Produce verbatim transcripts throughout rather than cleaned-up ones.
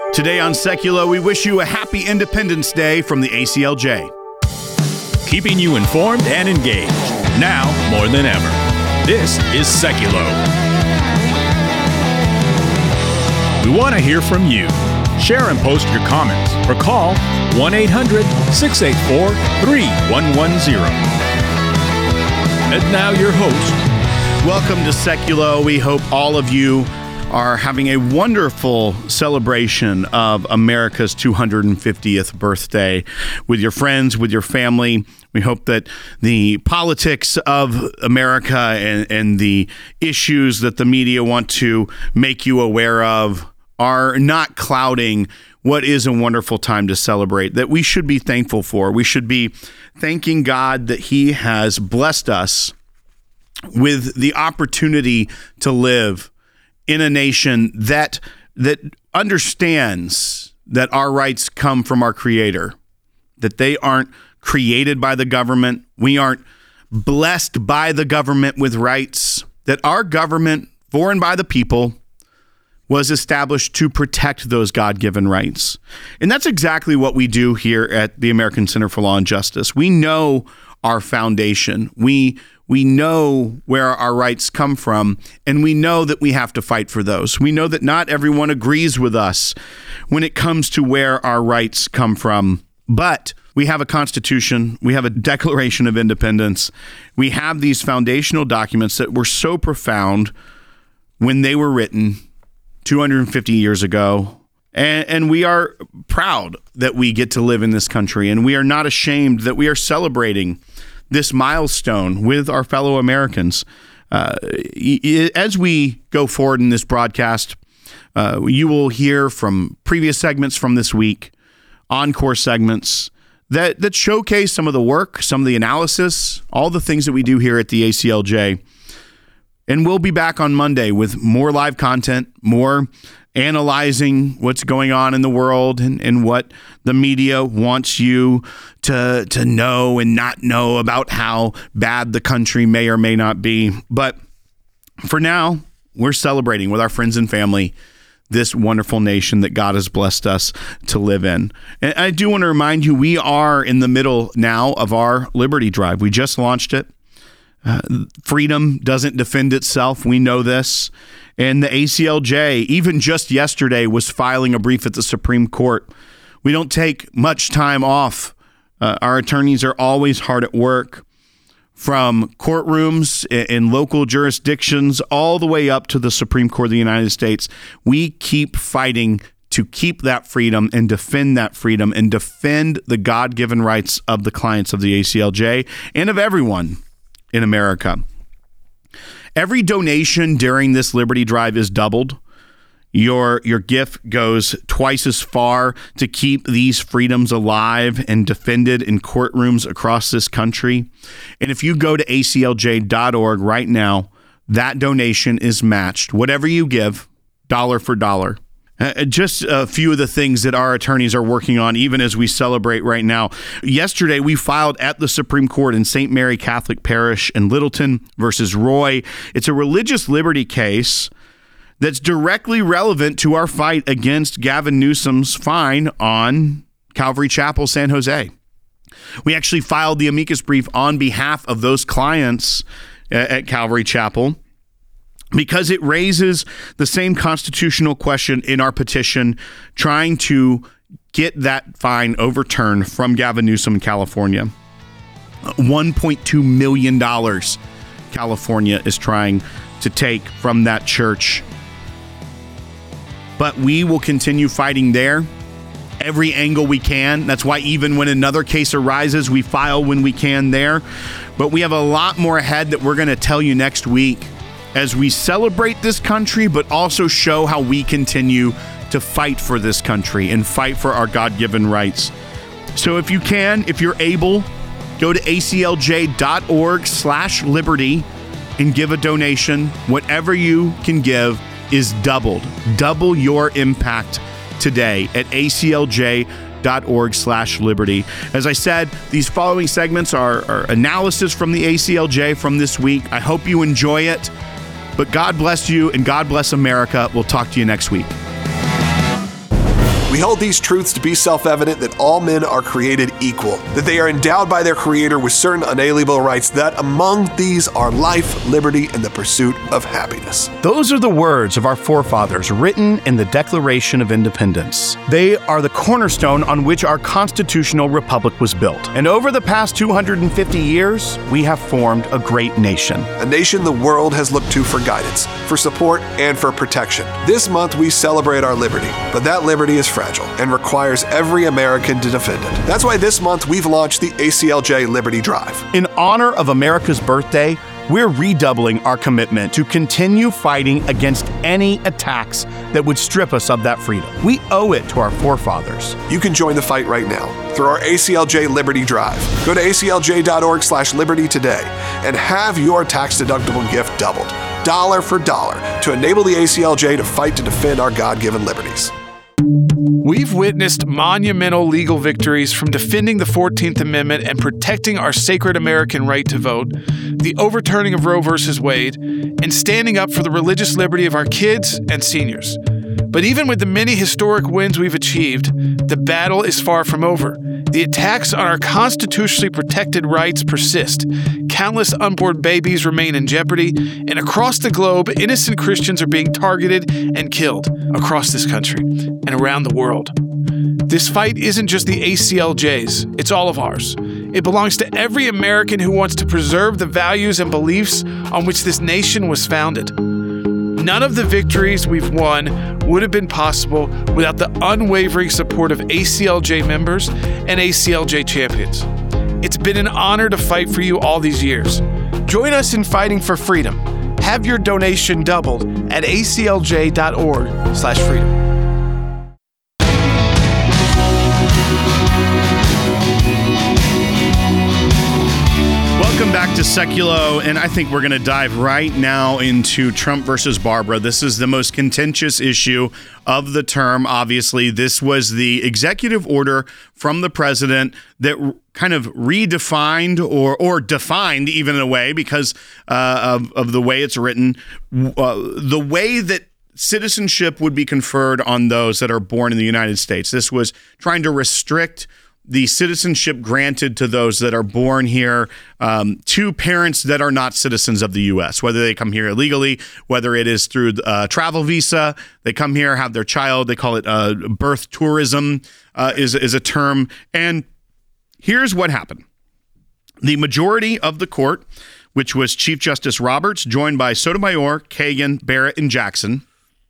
Today on Seculo, we wish you a happy Independence Day from the A C L J. Keeping you informed and engaged, now more than ever. This is Seculo. We want to hear from you. Share and post your comments or call one eight hundred, six eight four, three one one zero. And now your host. Welcome to Seculo. We hope all of you are having a wonderful celebration of America's two hundred fiftieth birthday with your friends, with your family. We hope that the politics of America and, and the issues that the media want to make you aware of are not clouding what is a wonderful time to celebrate, that we should be thankful for. We should be thanking God that He has blessed us with the opportunity to live in a nation that that understands that our rights come from our Creator, that they aren't created by the government. We aren't blessed by the government with rights, that our government, for and by the people, was established to protect those God-given rights. And that's exactly what we do here at the American Center for Law and Justice. We know our foundation. We We know where our rights come from, and we know that we have to fight for those. We know that not everyone agrees with us when it comes to where our rights come from, but we have a Constitution, we have a Declaration of Independence, we have these foundational documents that were so profound when they were written two hundred fifty years ago, and, and we are proud that we get to live in this country, and we are not ashamed that we are celebrating this milestone with our fellow Americans. Uh, as we go forward in this broadcast, uh, you will hear from previous segments from this week, encore segments that, that showcase some of the work, some of the analysis, all the things that we do here at the A C L J. And we'll be back on Monday with more live content, more analyzing what's going on in the world and, and what the media wants you to, to know and not know about how bad the country may or may not be. But for now, we're celebrating with our friends and family this wonderful nation that God has blessed us to live in. And I do want to remind you, we are in the middle now of our Liberty Drive. We just launched it. Uh, freedom doesn't defend itself. We know this. And the A C L J, even just yesterday, was filing a brief at the Supreme Court. We don't take much time off. Uh, our attorneys are always hard at work, from courtrooms in local jurisdictions all the way up to the Supreme Court of the United States. We keep fighting to keep that freedom and defend that freedom and defend the God-given rights of the clients of the A C L J and of everyone in America. Every donation during this Liberty Drive is doubled. Your your gift goes twice as far to keep these freedoms alive and defended in courtrooms across this country. And if you go to A C L J dot org right now, that donation is matched. Whatever you give, dollar for dollar. Uh, just a few of the things that our attorneys are working on, even as we celebrate right now. Yesterday, we filed at the Supreme Court in Saint Mary Catholic Parish in Littleton versus Roy. It's a religious liberty case that's directly relevant to our fight against Gavin Newsom's fine on Calvary Chapel, San Jose. We actually filed the amicus brief on behalf of those clients at Calvary Chapel, because it raises the same constitutional question in our petition, trying to get that fine overturned from Gavin Newsom in California. one point two million dollars California is trying to take from that church. But we will continue fighting there, every angle we can. That's why even when another case arises, we file when we can there. But we have a lot more ahead that we're going to tell you next week as we celebrate this country, but also show how we continue to fight for this country and fight for our God-given rights. So if you can, if you're able, go to A C L J dot org slash liberty and give a donation. Whatever you can give is doubled. Double your impact today at A C L J dot org slash liberty. As I said, these following segments are, are analysis from the A C L J from this week. I hope you enjoy it. But God bless you and God bless America. We'll talk to you next week. We hold these truths to be self-evident that all men are created equal, that they are endowed by their Creator with certain unalienable rights, that among these are life, liberty, and the pursuit of happiness. Those are the words of our forefathers written in the Declaration of Independence. They are the cornerstone on which our constitutional republic was built. And over the past two hundred fifty years, we have formed a great nation. A nation the world has looked to for guidance, for support, and for protection. This month we celebrate our liberty, but that liberty is fragile and requires every American to defend it. That's why this month we've launched the A C L J Liberty Drive. In honor of America's birthday, we're redoubling our commitment to continue fighting against any attacks that would strip us of that freedom. We owe it to our forefathers. You can join the fight right now through our A C L J Liberty Drive. Go to A C L J dot org slash liberty today and have your tax-deductible gift doubled, dollar for dollar, to enable the A C L J to fight to defend our God-given liberties. We've witnessed monumental legal victories, from defending the fourteenth Amendment and protecting our sacred American right to vote, the overturning of Roe versus Wade, and standing up for the religious liberty of our kids and seniors. But even with the many historic wins we've achieved, the battle is far from over. The attacks on our constitutionally protected rights persist. Countless unborn babies remain in jeopardy, and across the globe, innocent Christians are being targeted and killed across this country and around the world. This fight isn't just the A C L J's, it's all of ours. It belongs to every American who wants to preserve the values and beliefs on which this nation was founded. None of the victories we've won would have been possible without the unwavering support of A C L J members and A C L J champions. It's been an honor to fight for you all these years. Join us in fighting for freedom. Have your donation doubled at A C L J dot org slash freedom. Welcome back to Seculo, and I think we're going to dive right now into Trump versus Barbara. This is the most contentious issue of the term. Obviously, this was the executive order from the president that kind of redefined or or defined, even in a way, because uh, of, of the way it's written, uh, the way that citizenship would be conferred on those that are born in the United States. This was trying to restrict the citizenship granted to those that are born here um, to parents that are not citizens of the U S, whether they come here illegally, whether it is through a travel visa, they come here, have their child, they call it uh, birth tourism uh, is, is a term. And here's what happened. The majority of the court, which was Chief Justice Roberts, joined by Sotomayor, Kagan, Barrett, and Jackson,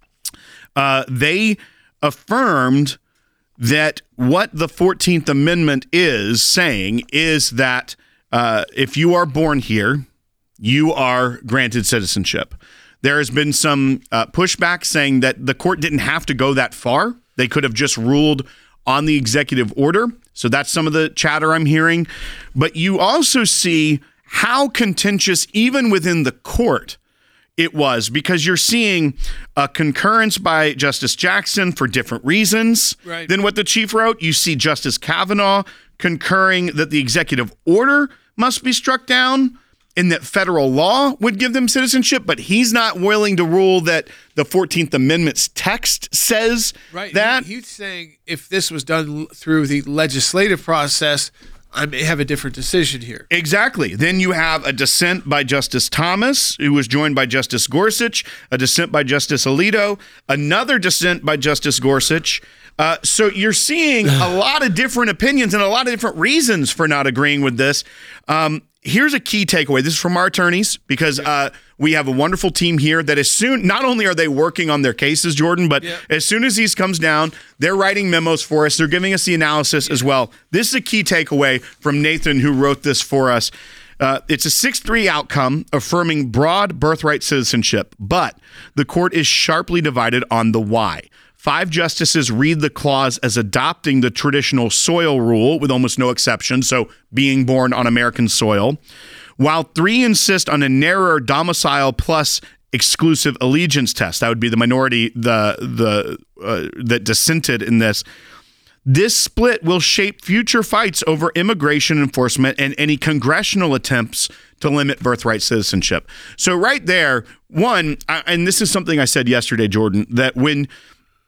uh, they affirmed that what the fourteenth Amendment is saying is that uh, if you are born here, you are granted citizenship. There has been some uh, pushback saying that the court didn't have to go that far. They could have just ruled on the executive order. So that's some of the chatter I'm hearing. But you also see how contentious, even within the court, it was, because you're seeing a concurrence by Justice Jackson for different reasons right. than what the chief wrote. You see Justice Kavanaugh concurring that the executive order must be struck down and that federal law would give them citizenship, but he's not willing to rule that the fourteenth Amendment's text says right. that. He, he's saying if this was done through the legislative process, I may have a different decision here. Exactly. Then you have a dissent by Justice Thomas, who was joined by Justice Gorsuch, a dissent by Justice Alito, another dissent by Justice Gorsuch. Uh, so you're seeing a lot of different opinions and a lot of different reasons for not agreeing with this. Um, here's a key takeaway. This is from our attorneys, because uh, we have a wonderful team here that as soon, not only are they working on their cases, Jordan, but yeah. as soon as these comes down, they're writing memos for us. They're giving us the analysis yeah. as well. This is a key takeaway from Nathan, who wrote this for us. Uh, it's a six three outcome affirming broad birthright citizenship, but the court is sharply divided on the why. Five justices read the clause as adopting the traditional soil rule with almost no exception, so being born on American soil, while three insist on a narrower domicile plus exclusive allegiance test. That would be the minority the the uh, that dissented in this. This split will shape future fights over immigration enforcement and any congressional attempts to limit birthright citizenship. So right there, one, and this is something I said yesterday, Jordan, that when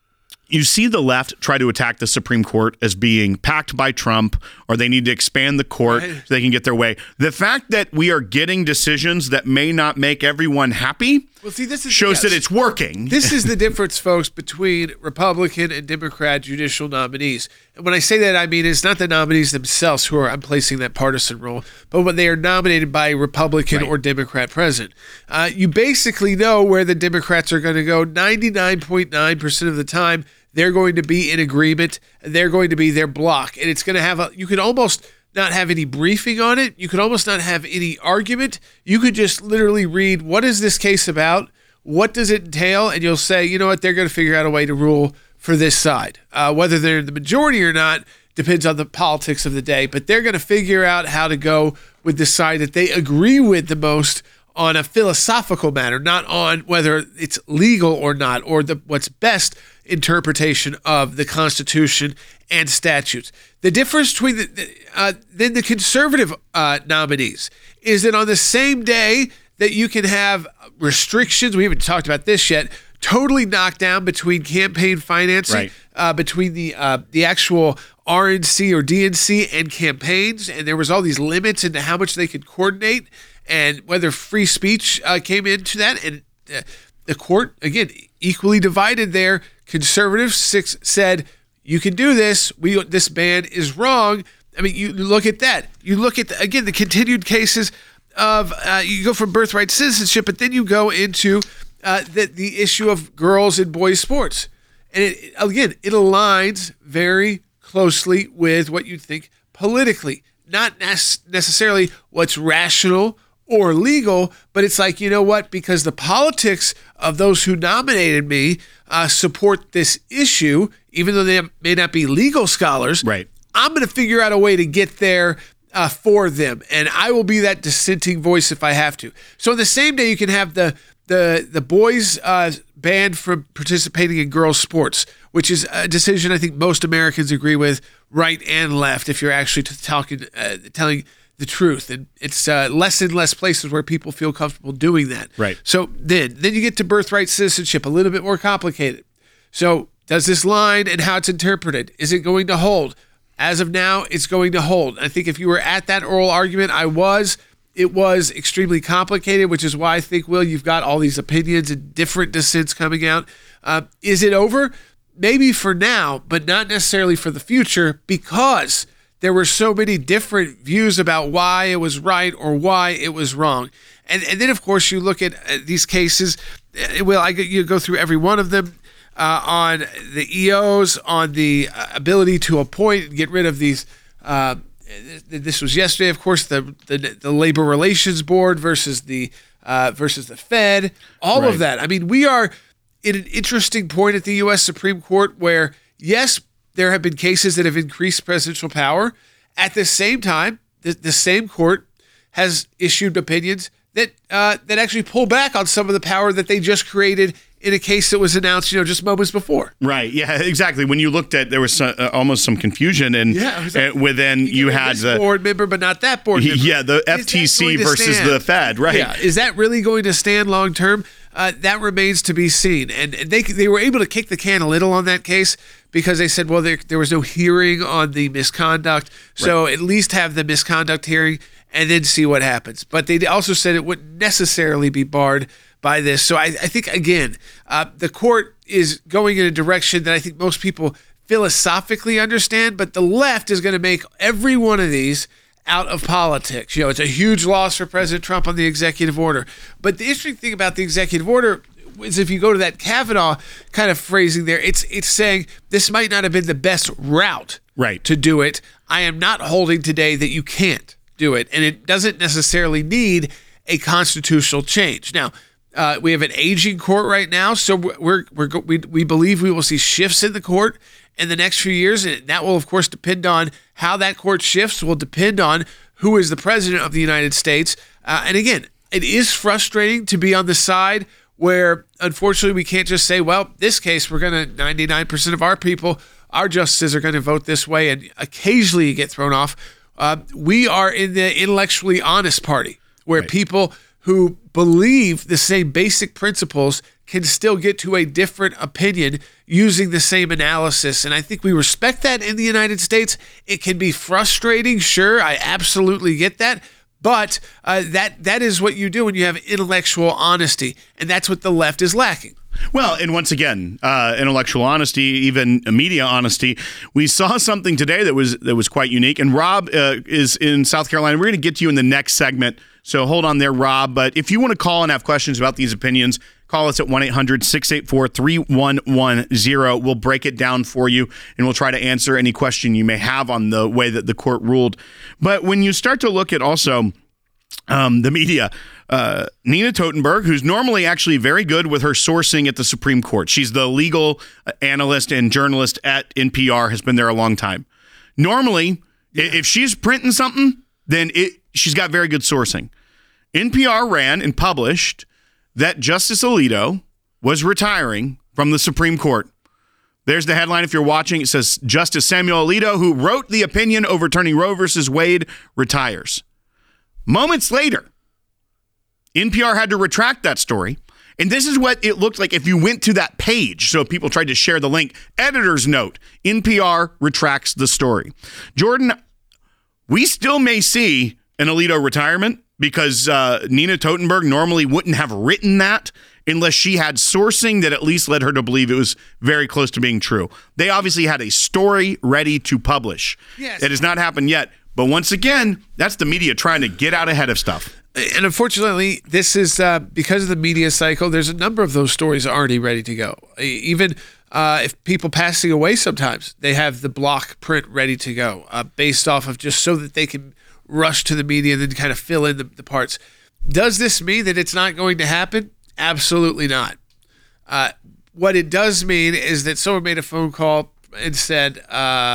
you see the left try to attack the Supreme Court as being packed by Trump, or they need to expand the court Right. so they can get their way. The fact that we are getting decisions that may not make everyone happy Well, see, this is shows yes. that it's working. This is the difference, folks, between Republican and Democrat judicial nominees. And when I say that, I mean it's not the nominees themselves who are I'm placing that partisan role, but when they are nominated by a Republican Right. or Democrat president. Uh, you basically know where the Democrats are going to go ninety-nine point nine percent of the time. They're going to be in agreement. They're going to be their block. And it's going to have a, you could almost not have any briefing on it. You could almost not have any argument. You could just literally read, what is this case about? What does it entail? And you'll say, you know what, they're going to figure out a way to rule for this side. Uh, whether they're the majority or not depends on the politics of the day, but they're going to figure out how to go with the side that they agree with the most on a philosophical matter, not on whether it's legal or not, or the what's best interpretation of the Constitution and statutes. The difference between the, uh, then the conservative uh, nominees is that on the same day that you can have restrictions, we haven't talked about this yet, totally knocked down between campaign financing, Right. uh, between the uh, the actual R N C or D N C and campaigns, and there was all these limits into how much they could coordinate and whether free speech uh, came into that. And uh, the court, again, equally divided there. Conservatives six said, you can do this. We this ban is wrong. I mean, you look at that. You look at, the, again, the continued cases of, uh, you go from birthright citizenship, but then you go into uh, the, the issue of girls and boys sports. And it, again, it aligns very closely with what you think politically, not nec- necessarily what's rational or legal, but it's like, you know what, because the politics of those who nominated me uh, support this issue, even though they may not be legal scholars, Right. I'm going to figure out a way to get there uh, for them, and I will be that dissenting voice if I have to. So on the same day, you can have the the the boys uh, banned from participating in girls' sports, which is a decision I think most Americans agree with, right and left, if you're actually t- talking, uh, telling the truth. And it's uh, less and less places where people feel comfortable doing that. Right. So then, then you get to birthright citizenship, a little bit more complicated. So does this line and how it's interpreted, is it going to hold? As of now, it's going to hold. I think if you were at that oral argument, I was, it was extremely complicated, which is why I think, Will, you've got all these opinions and different dissents coming out. Uh, is it over? Maybe for now, but not necessarily for the future, because there were so many different views about why it was right or why it was wrong. And and then, of course, you look at uh, these cases. Uh, well, I you go through every one of them uh, on the E Os, on the uh, ability to appoint and get rid of these. Uh, this was yesterday, of course, the the, the Labor Relations Board versus the uh, versus the Fed. All Right. of that. I mean, we are in an interesting point at the U S Supreme Court where, yes, there have been cases that have increased presidential power. At the same time, the, the same court has issued opinions that uh, that actually pull back on some of the power that they just created in a case that was announced, you know, just moments before. Right. Yeah, exactly. When you looked at, there was some, uh, almost some confusion, and Yeah, it was like, uh, within you, You get had this the board member, but not that board member. yeah the Is that F T C going to versus stand? the Fed. Right. Yeah, is that really going to stand long term? Uh, that remains to be seen. And and they they were able to kick the can a little on that case because they said, well, there there was no hearing on the misconduct, so at least have the misconduct hearing and then see what happens. But they also said it wouldn't necessarily be barred by this. So I, I think, again, uh, the court is going in a direction that I think most people philosophically understand, but the left is going to make every one of these out of politics. You know, it's a huge loss for President Trump on the executive order. But the interesting thing about the executive order is if you go to that Kavanaugh kind of phrasing there, it's it's saying this might not have been the best route Right. to do it. I am not holding today that you can't do it, and it doesn't necessarily need a constitutional change. Now, uh, we have an aging court right now, so we're we're we we believe we will see shifts in the court in the next few years, and that will, of course, depend on how that court shifts. Will depend on who is the president of the United States. Uh, and again, it is frustrating to be on the side where, unfortunately, we can't just say, well, this case, we're going to ninety-nine percent of our people, our justices are going to vote this way, and occasionally you get thrown off. Uh, we are in the intellectually honest party where Right. people who believe the same basic principles can still get to a different opinion using the same analysis. And I think we respect that in the United States. It can be frustrating. Sure, I absolutely get that. But uh, that that is what you do when you have intellectual honesty. And that's what the left is lacking. Well, and once again, uh, intellectual honesty, even media honesty. We saw something today that was that was quite unique. And Rob uh, is in South Carolina. We're going to get to you in the next segment. So hold on there, Rob. But if you want to call and have questions about these opinions, call us at one eight hundred six eight four three one one zero. We'll break it down for you, and we'll try to answer any question you may have on the way that the court ruled. But when you start to look at also um, the media, uh, Nina Totenberg, who's normally actually very good with her sourcing at the Supreme Court. She's the legal analyst and journalist at N P R, has been there a long time. Normally, yeah. if she's printing something, then it she's got very good sourcing. N P R ran and published that Justice Alito was retiring from the Supreme Court. There's the headline if you're watching. It says, Justice Samuel Alito, who wrote the opinion overturning Roe versus Wade, retires. Moments later, N P R had to retract that story. And this is what it looked like if you went to that page. So people tried to share the link. Editor's note, N P R retracts the story. Jordan, we still may see an Alito retirement because uh, Nina Totenberg normally wouldn't have written that unless she had sourcing that at least led her to believe it was very close to being true. They obviously had a story ready to publish. Yes. It has not happened yet. But once again, that's the media trying to get out ahead of stuff. And unfortunately, this is uh, because of the media cycle, there's a number of those stories already ready to go. Even uh, if people passing away sometimes, they have the block print ready to go uh, based off of just so that they can rush to the media and then kind of fill in the, the parts. Does this mean that it's not going to happen? Absolutely not. Uh, what it does mean is that someone made a phone call and said, uh,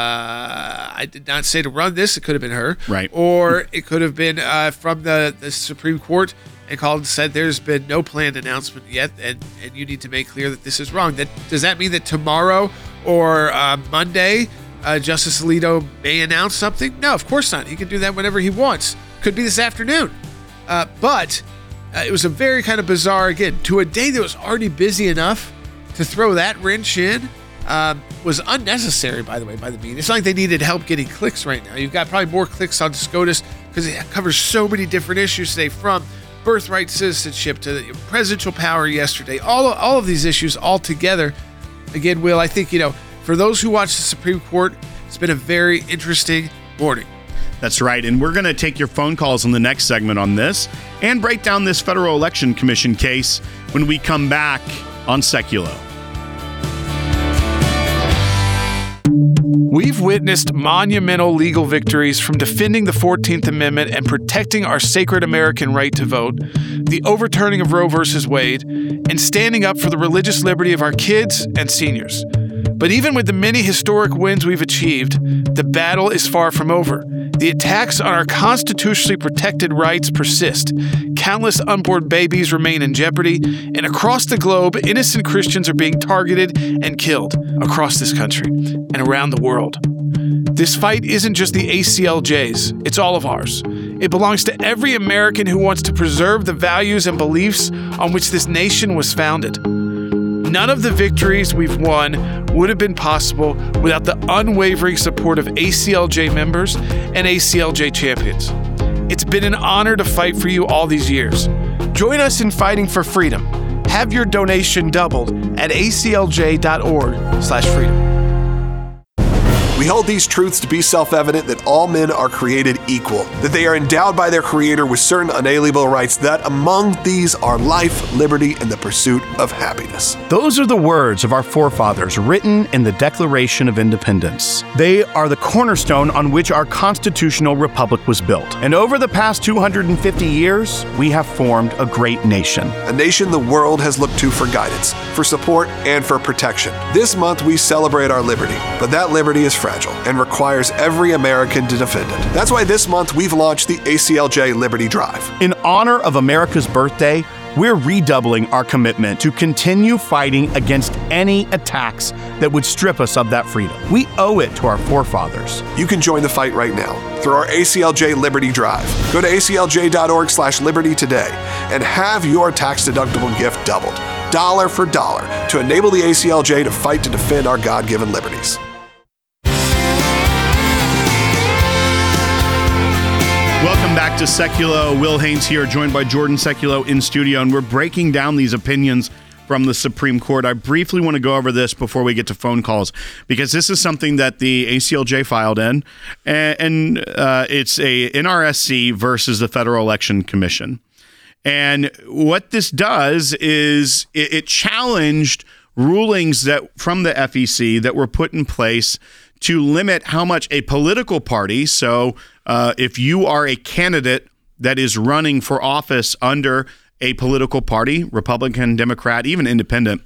I did not say to run this. It could have been her. Right. Or it could have been uh, from the, the Supreme Court and called and said, there's been no planned announcement yet, and, and you need to make clear that this is wrong. That Does that mean that tomorrow or uh, Monday, uh, Justice Alito may announce something? No, of course not. He can do that whenever he wants. Could be this afternoon. Uh, but uh, it was a very kind of bizarre, again, to a day that was already busy enough to throw that wrench in. Um, was unnecessary, by the way, by the media. It's not like they needed help getting clicks right now. You've got probably more clicks on SCOTUS because it covers so many different issues today, from birthright citizenship to the presidential power yesterday. All of, all of these issues all together. Again, Will, I think, you know, for those who watch the Supreme Court, it's been a very interesting morning. That's right. And we're going to take your phone calls in the next segment on this and break down this Federal Election Commission case when we come back on Seculo. We've witnessed monumental legal victories from defending the fourteenth Amendment and protecting our sacred American right to vote, the overturning of Roe versus Wade, and standing up for the religious liberty of our kids and seniors. But even with the many historic wins we've achieved, the battle is far from over. The attacks on our constitutionally protected rights persist. Countless unborn babies remain in jeopardy, and across the globe, innocent Christians are being targeted and killed across this country and around the world. This fight isn't just the A C L J's, it's all of ours. It belongs to every American who wants to preserve the values and beliefs on which this nation was founded. None of the victories we've won would have been possible without the unwavering support of A C L J members and A C L J champions. It's been an honor to fight for you all these years. Join us in fighting for freedom. Have your donation doubled at A C L J dot org slash freedom. We hold these truths to be self-evident that all men are created equal, that they are endowed by their Creator with certain unalienable rights, that among these are life, liberty, and the pursuit of happiness. Those are the words of our forefathers written in the Declaration of Independence. They are the cornerstone on which our constitutional republic was built. And over the past two hundred fifty years, we have formed a great nation. A nation the world has looked to for guidance, for support, and for protection. This month we celebrate our liberty, but that liberty is fragile and requires every American to defend it. That's why this month we've launched the A C L J Liberty Drive. In honor of America's birthday, we're redoubling our commitment to continue fighting against any attacks that would strip us of that freedom. We owe it to our forefathers. You can join the fight right now through our A C L J Liberty Drive. Go to A C L J dot org slash liberty today and have your tax-deductible gift doubled, dollar for dollar, to enable the A C L J to fight to defend our God-given liberties. Welcome back to Seculo. Will Haynes here, joined by Jordan Seculo in studio, and we're breaking down these opinions from the Supreme Court. I briefly want to go over this before we get to phone calls, because this is something that the A C L J filed in, and, and uh, it's a N R S C versus the Federal Election Commission. And what this does is it, it challenged rulings that from the F E C that were put in place to limit how much a political party, so uh, if you are a candidate that is running for office under a political party, Republican, Democrat, even independent,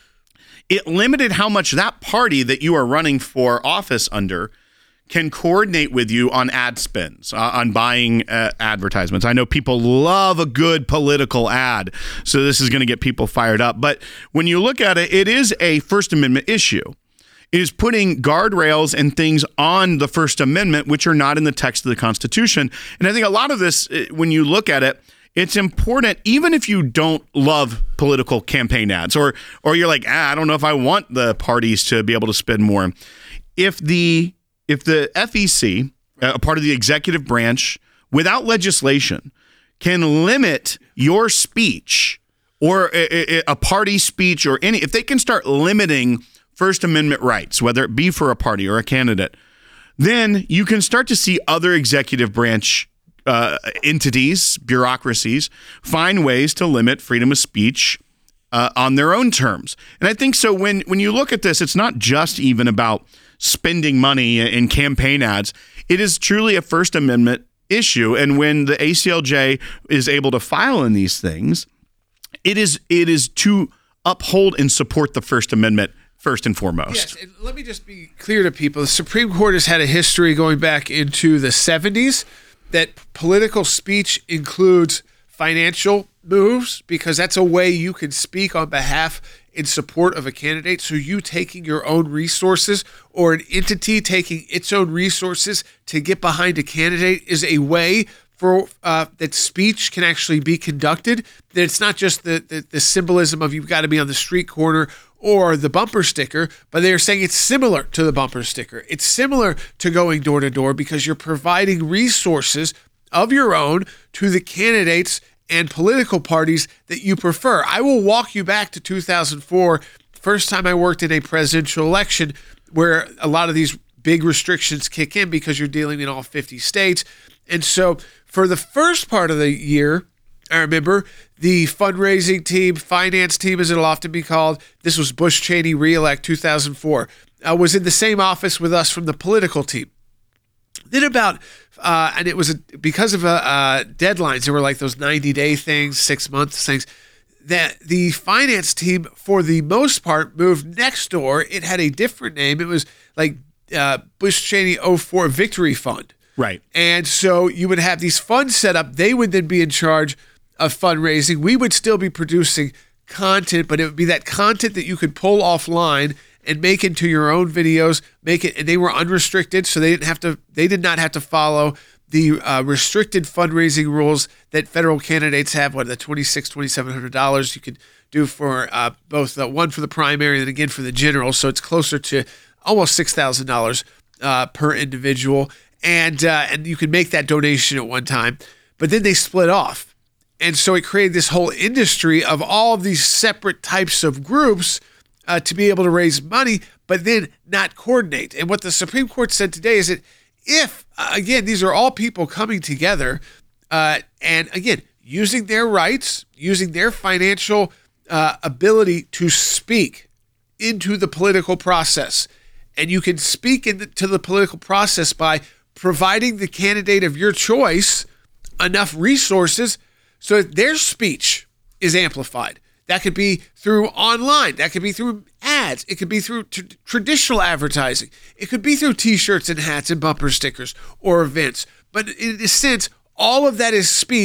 it limited how much that party that you are running for office under can coordinate with you on ad spends, uh, on buying uh, advertisements. I know people love a good political ad, so this is going to get people fired up. But when you look at it, it is a First Amendment issue. It is putting guardrails and things on the First Amendment, which are not in the text of the Constitution. And I think a lot of this, when you look at it, it's important, even if you don't love political campaign ads, or or you're like, ah, I don't know if I want the parties to be able to spend more. If the if the F E C, a part of the executive branch, without legislation, can limit your speech or a, a party speech or any, if they can start limiting First Amendment rights, whether it be for a party or a candidate, then you can start to see other executive branch uh, entities, bureaucracies, find ways to limit freedom of speech uh, on their own terms. And I think so when, when you look at this, it's not just even about spending money in campaign ads. It is truly a First Amendment issue. And when the A C L J is able to file in these things, it is it is to uphold and support the First Amendment first and foremost. Yes, and let me just be clear to people. The Supreme Court has had a history going back into the seventies that political speech includes financial moves, because that's a way you can speak on behalf in support of a candidate. So you taking your own resources, or an entity taking its own resources to get behind a candidate, is a way for uh, that speech can actually be conducted. That it's not just the, the, the symbolism of you've got to be on the street corner or the bumper sticker, but they're saying it's similar to the bumper sticker. It's similar to going door to door, because you're providing resources of your own to the candidates and political parties that you prefer. I will walk you back to two thousand four, first time I worked in a presidential election, where a lot of these big restrictions kick in because you're dealing in all fifty states. And so for the first part of the year, I remember the fundraising team, finance team as it'll often be called, this was Bush Cheney re-elect two thousand four, uh, was in the same office with us from the political team. Then about, uh, and it was a, because of uh, uh, deadlines, there were like those ninety-day things, six-month things, that the finance team, for the most part, moved next door. It had a different name. It was like uh, Bush Cheney oh four Victory Fund. Right. And so you would have these funds set up. They would then be in charge of fundraising. We would still be producing content, but it would be that content that you could pull offline and make into your own videos, make it, and they were unrestricted, so they didn't have to, they did not have to follow the uh, restricted fundraising rules that federal candidates have, what, the twenty-six hundred dollars, twenty-seven hundred dollars you can do for uh, both, uh, one for the primary and then again for the general, so it's closer to almost six thousand dollars uh, per individual, and uh, and you can make that donation at one time, but then they split off, and so it created this whole industry of all of these separate types of groups Uh, to be able to raise money, but then not coordinate. And what the Supreme Court said today is that if, uh, again, these are all people coming together uh, and, again, using their rights, using their financial uh, ability to speak into the political process. And you can speak into the political process by providing the candidate of your choice enough resources so that their speech is amplified. That could be through online. That could be through ads. It could be through t- traditional advertising. It could be through T-shirts and hats and bumper stickers or events. But in a sense, all of that is speech,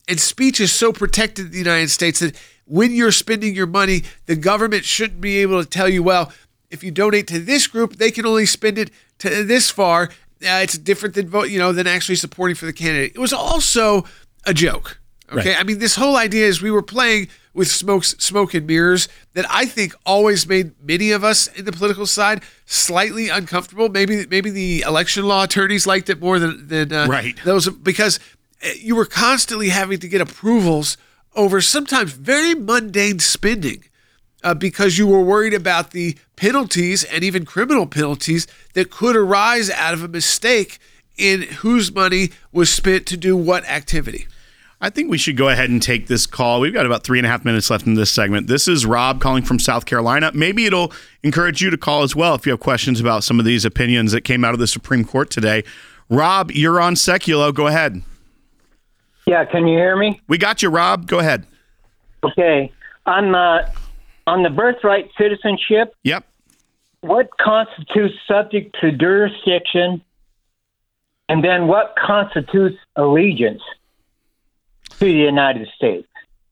And speech is so protected in the United States that when you're spending your money, the government shouldn't be able to tell you, well, if you donate to this group, they can only spend it to this far. Uh, it's different than vote, you know, than actually supporting for the candidate. It was also a joke. Okay. Right. I mean, this whole idea is we were playing with smokes, smoke and mirrors that I think always made many of us in the political side slightly uncomfortable. Maybe, maybe the election law attorneys liked it more than, than uh, right. those, because you were constantly having to get approvals over sometimes very mundane spending uh, because you were worried about the penalties and even criminal penalties that could arise out of a mistake in whose money was spent to do what activity. I think we should go ahead and take this call. We've got about three and a half minutes left in this segment. This is Rob calling from South Carolina. Maybe it'll encourage you to call as well if you have questions about some of these opinions that came out of the Supreme Court today. Rob, you're on Seculo. Go ahead. Yeah, can you hear me? We got you, Rob. Go ahead. Okay. On uh, on the birthright citizenship, yep. What constitutes subject to jurisdiction, and then what constitutes allegiance to the United States?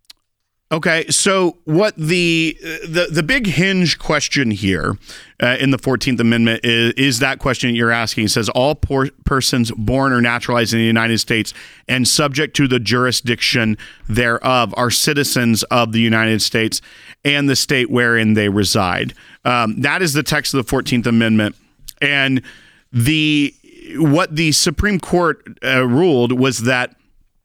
Okay, so what the the the big hinge question here uh, in the fourteenth Amendment is, is that question you're asking. It says all por- persons born or naturalized in the United States and subject to the jurisdiction thereof are citizens of the United States and the state wherein they reside. Um, that is the text of the fourteenth Amendment. And the what the Supreme Court uh, ruled was that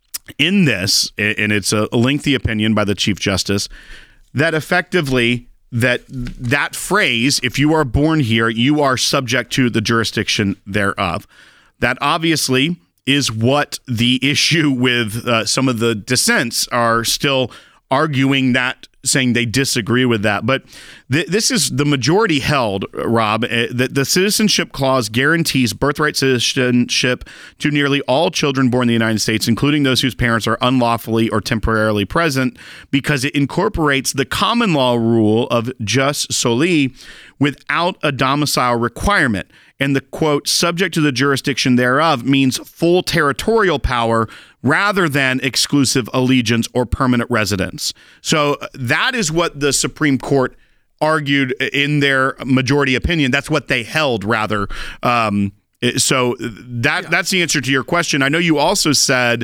in this, and it's a lengthy opinion by the Chief Justice, that effectively that that phrase, if you are born here, you are subject to the jurisdiction thereof. That obviously is what the issue with uh, some of the dissents are still arguing, that saying they disagree with that. But th- this is the majority held, Rob, uh, that the Citizenship Clause guarantees birthright citizenship to nearly all children born in the United States, including those whose parents are unlawfully or temporarily present, because it incorporates the common law rule of jus soli without a domicile requirement. And the, quote, subject to the jurisdiction thereof means full territorial power rather than exclusive allegiance or permanent residence. So that is what the Supreme Court argued in their majority opinion. That's what they held, rather. Um, so that yeah. that's the answer to your question. I know you also said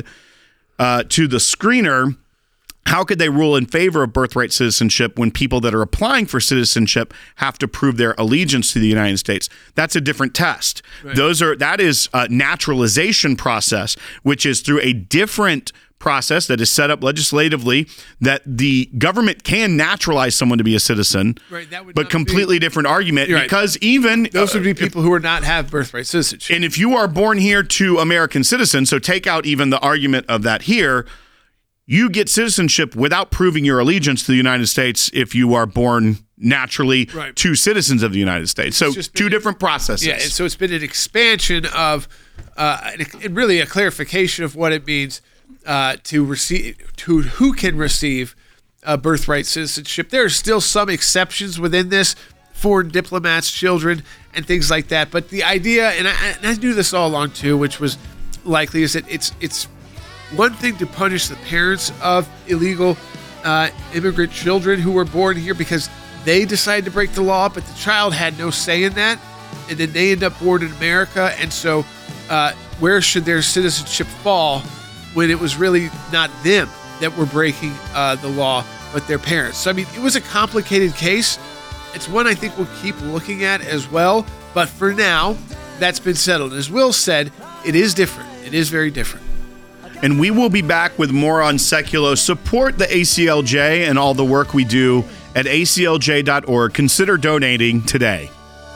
uh, to the screener, how could they rule in favor of birthright citizenship when people that are applying for citizenship have to prove their allegiance to the United States? That's a different test. Right. Those are that is a naturalization process, which is through a different process that is set up legislatively, that the government can naturalize someone to be a citizen, right, that would but completely be, different argument right. because even those would be uh, people who are not have birthright citizenship. And if you are born here to American citizens, so take out even the argument of that here, you get citizenship without proving your allegiance to the United States if you are born naturally right. to citizens of the United States. So two different processes. Yeah, and so it's been an expansion of, uh, and really a clarification of what it means uh, to receive, to who can receive uh, birthright citizenship. There are still some exceptions within this, foreign diplomats, children, and things like that. But the idea, and I, and I knew this all along too, which was likely, is that it's it's. one thing to punish the parents of illegal uh, immigrant children who were born here because they decided to break the law, but the child had no say in that, and then they end up born in America. And so uh, where should their citizenship fall when it was really not them that were breaking uh, the law, but their parents? So, I mean, it was a complicated case. It's one I think we'll keep looking at as well. But for now, that's been settled. As Will said, it is different. It is very different. And we will be back with more on Seculo. Support the A C L J and all the work we do at A C L J dot org. Consider donating today.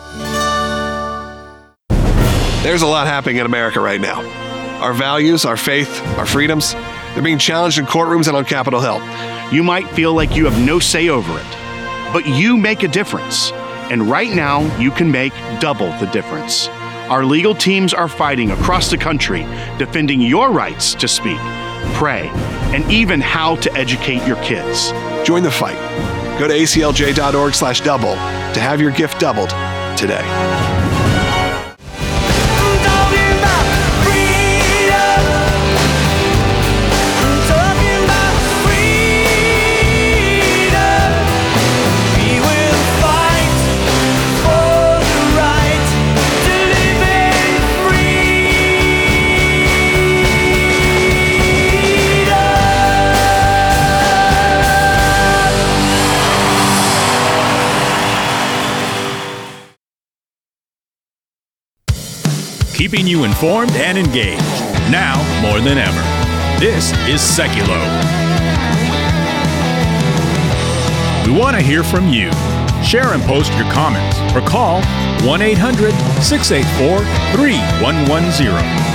There's a lot happening in America right now. Our values, our faith, our freedoms, they're being challenged in courtrooms and on Capitol Hill. You might feel like you have no say over it, but you make a difference. And right now, you can make double the difference. Our legal teams are fighting across the country, defending your rights to speak, pray, and even how to educate your kids. Join the fight. Go to A C L J dot org slash double to have your gift doubled today. Talking about freedom. Talking keeping you informed and engaged. Now more than ever. This is Seculo. We want to hear from you. Share and post your comments or call one eight hundred, six eight four, three one one zero.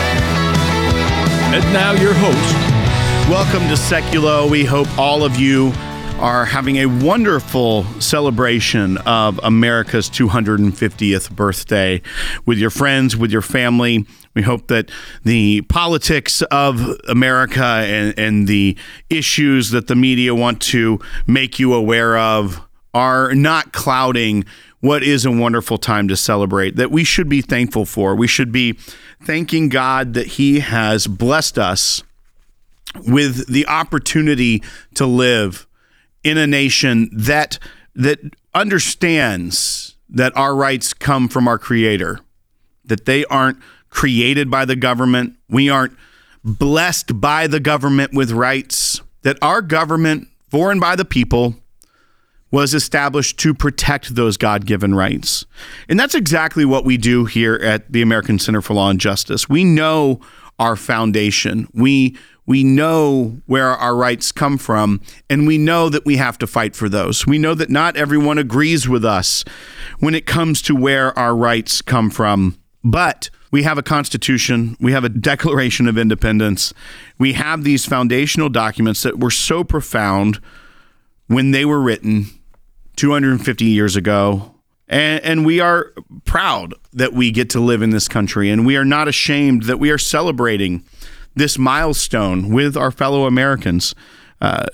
And now your host. Welcome to Seculo. We hope all of you are having a wonderful celebration of America's two hundred fiftieth birthday with your friends, with your family. We hope that the politics of America and, and the issues that the media want to make you aware of are not clouding what is a wonderful time to celebrate, that we should be thankful for. We should be thanking God that He has blessed us with the opportunity to live in a nation that that understands that our rights come from our Creator, that they aren't created by the government. We aren't blessed by the government with rights, that our government, for and by the people, was established to protect those God-given rights. And that's exactly what we do here at the American Center for Law and Justice. We know our foundation. We we know where our rights come from, and we know that we have to fight for those. We know that not everyone agrees with us when it comes to where our rights come from, but we have a Constitution, we have a Declaration of Independence, we have these foundational documents that were so profound when they were written two hundred fifty years ago, and, and we are proud that we get to live in this country, and we are not ashamed that we are celebrating this milestone with our fellow Americans. Uh,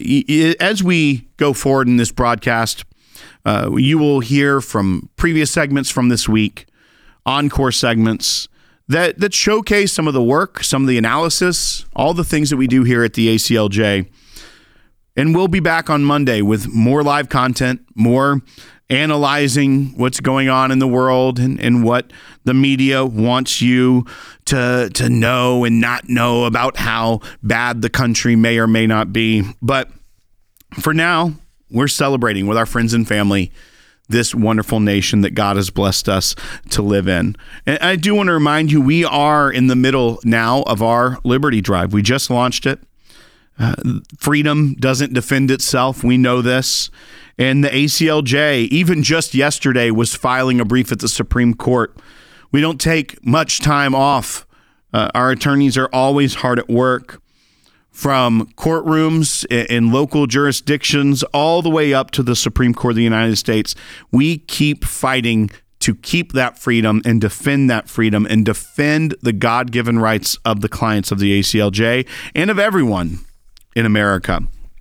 as we go forward in this broadcast, uh, you will hear from previous segments from this week, encore segments that, that showcase some of the work, some of the analysis, all the things that we do here at the A C L J. And we'll be back on Monday with more live content, more analyzing what's going on in the world and, and what the media wants you to, to know and not know about how bad the country may or may not be. But for now, we're celebrating with our friends and family this wonderful nation that God has blessed us to live in. And I do want to remind you, we are in the middle now of our Liberty Drive. We just launched it. Uh, freedom doesn't defend itself. We know this. And the A C L J, even just yesterday, was filing a brief at the Supreme Court. We don't take much time off. Uh, our attorneys are always hard at work, from courtrooms in local jurisdictions all the way up to the Supreme Court of the United States. We keep fighting to keep that freedom and defend that freedom and defend the God-given rights of the clients of the A C L J and of everyone in America.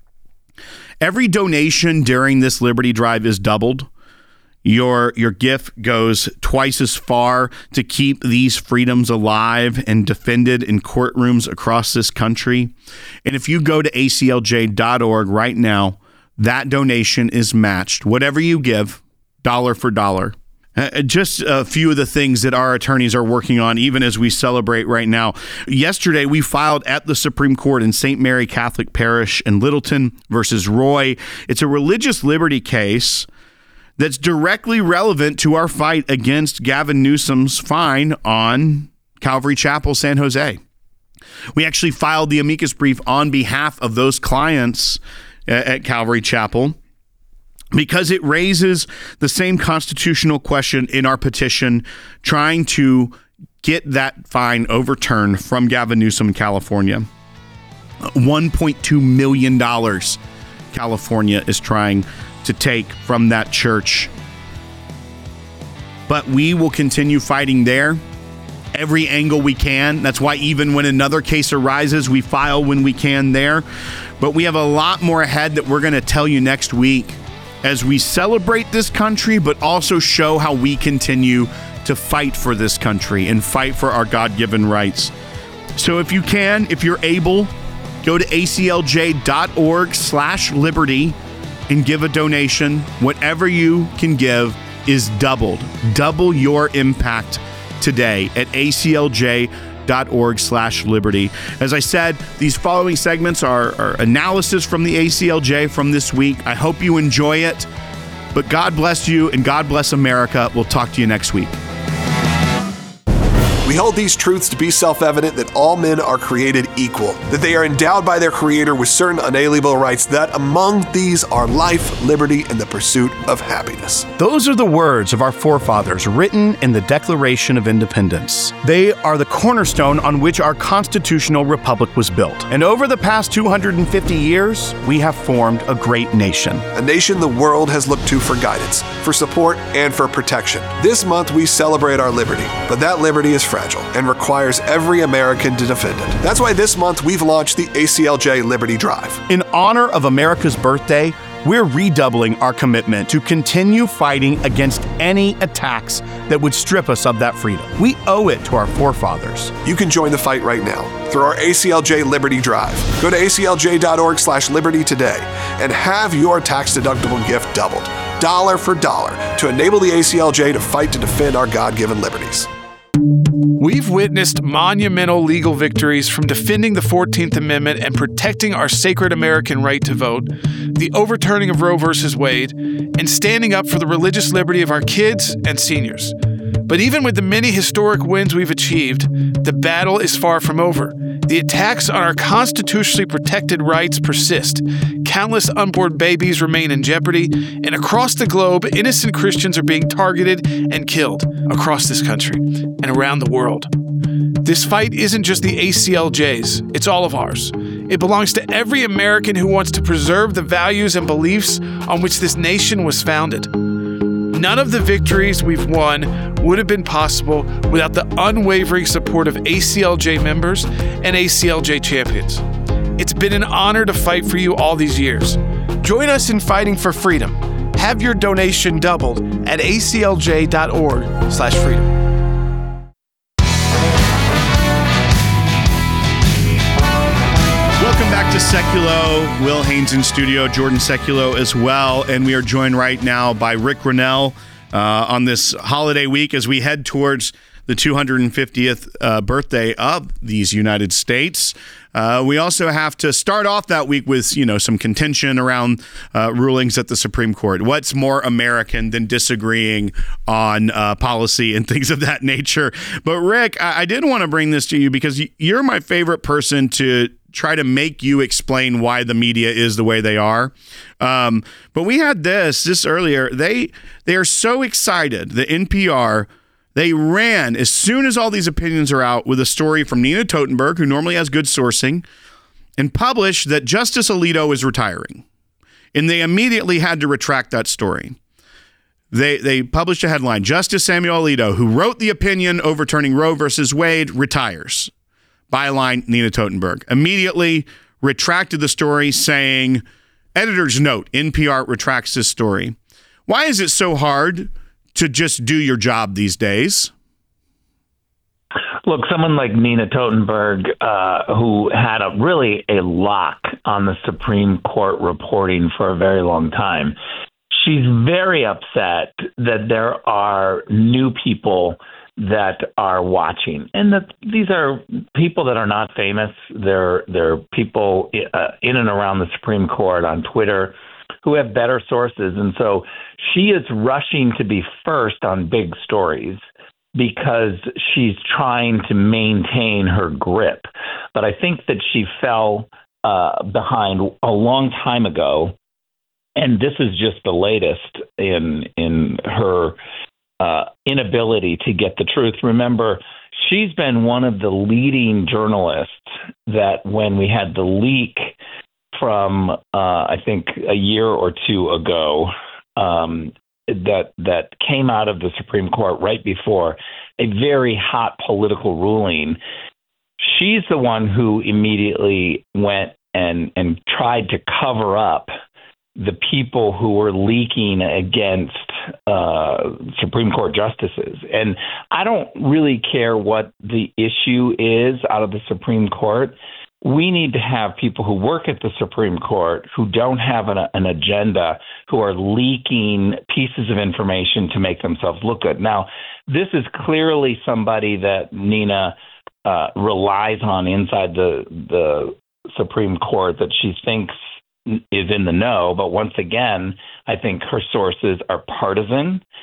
Every donation during this Liberty Drive is doubled. Your your gift goes twice as far to keep these freedoms alive and defended in courtrooms across this country. And if you go to A C L J dot org right now, that donation is matched. Whatever you give, dollar for dollar. Uh, just a few of the things that our attorneys are working on, even as we celebrate right now. Yesterday, we filed at the Supreme Court in Saint Mary Catholic Parish in Littleton versus Roy. It's a religious liberty case that's directly relevant to our fight against Gavin Newsom's fine on Calvary Chapel, San Jose. We actually filed the amicus brief on behalf of those clients at Calvary Chapel, because it raises the same constitutional question in our petition, trying to get that fine overturned from Gavin Newsom in California. one point two million dollars California is trying to take from that church. But we will continue fighting there, every angle we can. That's why even when another case arises, we file when we can there. But we have a lot more ahead that we're going to tell you next week as we celebrate this country, but also show how we continue to fight for this country and fight for our God-given rights. So if you can, if you're able, go to A C L J dot org slash liberty and give a donation. Whatever you can give is doubled. Double your impact today at A C L J dot org slash liberty. As I said, these following segments are, are analysis from the A C L J from this week. I hope you enjoy it, but God bless you and God bless America. We'll talk to you next week. We hold these truths to be self-evident that all men are created equal, that they are endowed by their Creator with certain unalienable rights, that among these are life, liberty, and the pursuit of happiness. Those are the words of our forefathers written in the Declaration of Independence. They are the cornerstone on which our constitutional republic was built. And over the past two hundred fifty years, we have formed a great nation. A nation the world has looked to for guidance, for support, and for protection. This month we celebrate our liberty, but that liberty is fragile and requires every American to defend it. That's why this month we've launched the A C L J Liberty Drive. In honor of America's birthday, we're redoubling our commitment to continue fighting against any attacks that would strip us of that freedom. We owe it to our forefathers. You can join the fight right now through our A C L J Liberty Drive. Go to A C L J dot org slash liberty today and have your tax-deductible gift doubled, dollar for dollar, to enable the A C L J to fight to defend our God-given liberties. We've witnessed monumental legal victories from defending the fourteenth Amendment and protecting our sacred American right to vote, the overturning of Roe versus Wade, and standing up for the religious liberty of our kids and seniors. But even with the many historic wins we've achieved, the battle is far from over. The attacks on our constitutionally protected rights persist. Countless unborn babies remain in jeopardy, and across the globe, innocent Christians are being targeted and killed across this country and around the world. This fight isn't just the A C L J's, it's all of ours. It belongs to every American who wants to preserve the values and beliefs on which this nation was founded. None of the victories we've won would have been possible without the unwavering support of A C L J members and A C L J champions. It's been an honor to fight for you all these years. Join us in fighting for freedom. Have your donation doubled at A C L J dot org slash freedom. Welcome back to Seculo. Will Haynes in studio, Jordan Seculo as well. And we are joined right now by Rick Grenell uh, on this holiday week as we head towards the two hundred fiftieth uh, birthday of these United States. Uh, we also have to start off that week with, you know, some contention around uh, rulings at the Supreme Court. What's more American than disagreeing on uh, policy and things of that nature? But Rick, I, I did want to bring this to you because you're my favorite person to try to make you explain why the media is the way they are. Um, but we had this, this earlier. They they are so excited, the N P R, they ran as soon as all these opinions are out with a story from Nina Totenberg, who normally has good sourcing, and published that Justice Alito is retiring. And they immediately had to retract that story. They they published a headline, Justice Samuel Alito, who wrote the opinion overturning Roe versus Wade, retires. Byline, Nina Totenberg. Immediately retracted the story saying, editor's note, N P R retracts this story. Why is it so hard to just do your job these days? Look, someone like Nina Totenberg, uh, who had a really a lock on the Supreme Court reporting for a very long time, she's very upset that there are new people that are watching, and that these are people that are not famous. They're they're people uh, in and around the Supreme Court on Twitter who have better sources, and so she is rushing to be first on big stories because she's trying to maintain her grip. But I think that she fell uh, behind a long time ago, and this is just the latest in in her Uh, inability to get the truth. Remember, she's been one of the leading journalists that when we had the leak from, uh, I think, a year or two ago, um, that that came out of the Supreme Court right before a very hot political ruling. She's the one who immediately went and, and tried to cover up the people who were leaking against uh, Supreme Court justices. And I don't really care what the issue is out of the Supreme Court. We need to have people who work at the Supreme Court who don't have an, an agenda, who are leaking pieces of information to make themselves look good. Now, this is clearly somebody that Nina uh, relies on inside the the Supreme Court, that she thinks is in the know. But once again, I think her sources are partisan,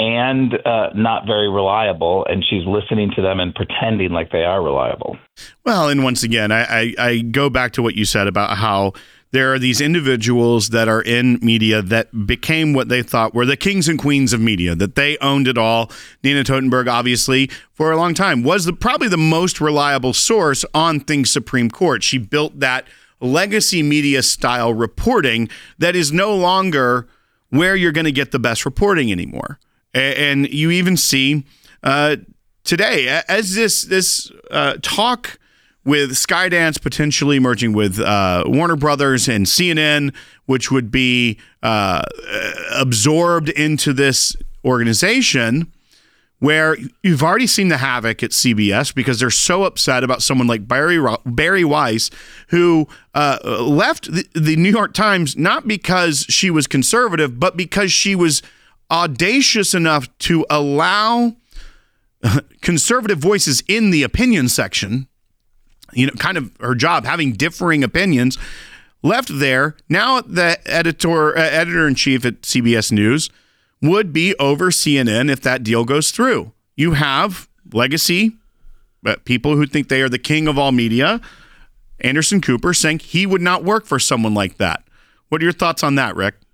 and uh, not very reliable, and she's listening to them and pretending like they are reliable. Well, and once again, I, I, I go back to what you said about how there are these individuals that are in media that became what they thought were the kings and queens of media, that they owned it all. Nina Totenberg, obviously, for a long time, was the, probably the most reliable source on things Supreme Court. She built that legacy media style reporting that is no longer where you're going to get the best reporting anymore. And you even see uh, today, as this, this uh, talk with Skydance potentially merging with uh, Warner Brothers and C N N, which would be uh, absorbed into this organization, where you've already seen the havoc at C B S because they're so upset about someone like Barry Barry Weiss, who uh, left the, the New York Times not because she was conservative, but because she was audacious enough to allow conservative voices in the opinion section. You know, kind of her job, having differing opinions, left there. Now the editor, uh, editor-in-chief at C B S News would be over C N N if that deal goes through. You have legacy uh, people who think they are the king of all media. Anderson Cooper saying he would not work for someone like that. What are your thoughts on that, Rick?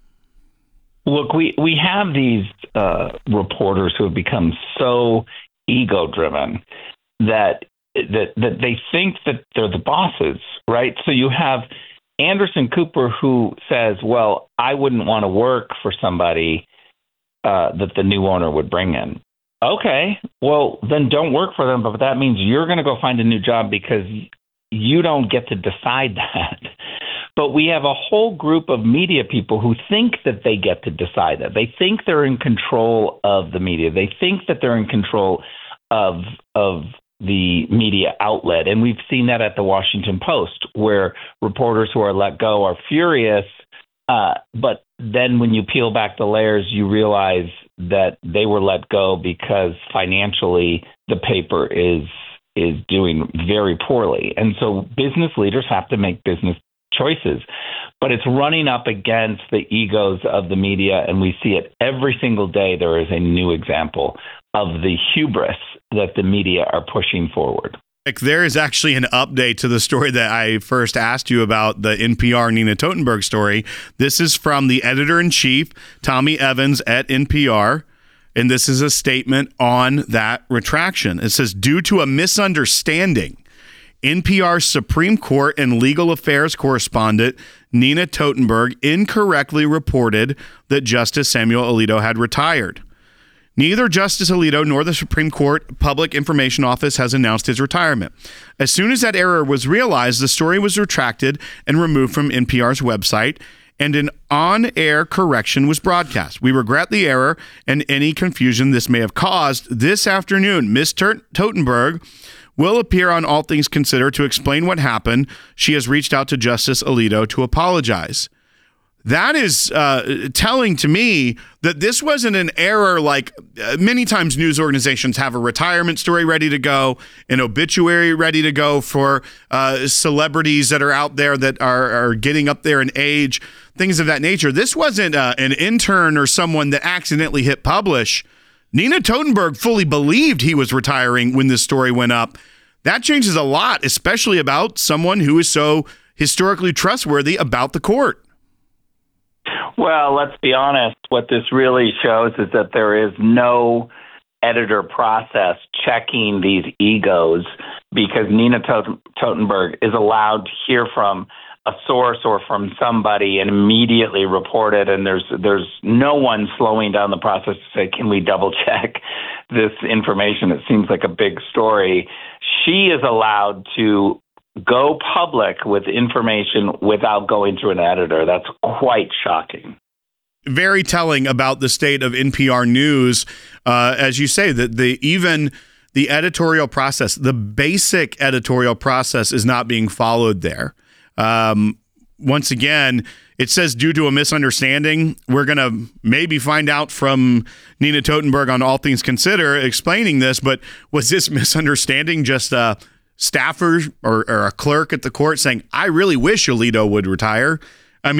Look, we, we have these uh, reporters who have become so ego-driven that that that they think that they're the bosses, right? So you have Anderson Cooper who says, well, I wouldn't want to work for somebody uh, that the new owner would bring in. Okay, well, then don't work for them, but that means you're going to go find a new job because you don't get to decide that. But we have a whole group of media people who think that they get to decide that. They think they're in control of the media. They think that they're in control of of the media outlet. And we've seen that at the Washington Post, where reporters who are let go are furious. Uh, but then when you peel back the layers, you realize that they were let go because financially the paper is is doing very poorly. And so business leaders have to make business choices. But it's running up against the egos of the media, and we see it every single day. There is a new example of the hubris that the media are pushing forward. There is actually an update to the story that I first asked you about, the N P R Nina Totenberg story. This is from the editor-in-chief, Tommy Evans at N P R, and this is a statement on that retraction. It says, due to a misunderstanding, N P R Supreme Court and legal affairs correspondent Nina Totenberg incorrectly reported that Justice Samuel Alito had retired. Neither Justice Alito nor the Supreme Court Public Information Office has announced his retirement. As soon as that error was realized, the story was retracted and removed from N P R's website, and an on-air correction was broadcast. We regret the error and any confusion this may have caused. This afternoon, Miz Totenberg will appear on All Things Considered to explain what happened. She has reached out to Justice Alito to apologize. That is uh, telling to me that this wasn't an error like uh, many times news organizations have a retirement story ready to go, an obituary ready to go for uh, celebrities that are out there that are, are getting up there in age, things of that nature. This wasn't uh, an intern or someone that accidentally hit publish. Nina Totenberg fully believed he was retiring when this story went up. That changes a lot, especially about someone who is so historically trustworthy about the court. Well, let's be honest. What this really shows is that there is no editor process checking these egos, because Nina Tot- Totenberg is allowed to hear from a source or from somebody and immediately report it. And there's there's no one slowing down the process to say, can we double check this information? It seems like a big story. She is allowed to go public with information without going through an editor. That's quite shocking. Very telling about the state of N P R News. Uh, as you say, that the even the editorial process, the basic editorial process is not being followed there. Um, once again, it says due to a misunderstanding. We're going to maybe find out from Nina Totenberg on All Things Considered explaining this, but was this misunderstanding just a staffer or, or a clerk at the court saying, I really wish Alito would retire? I mean,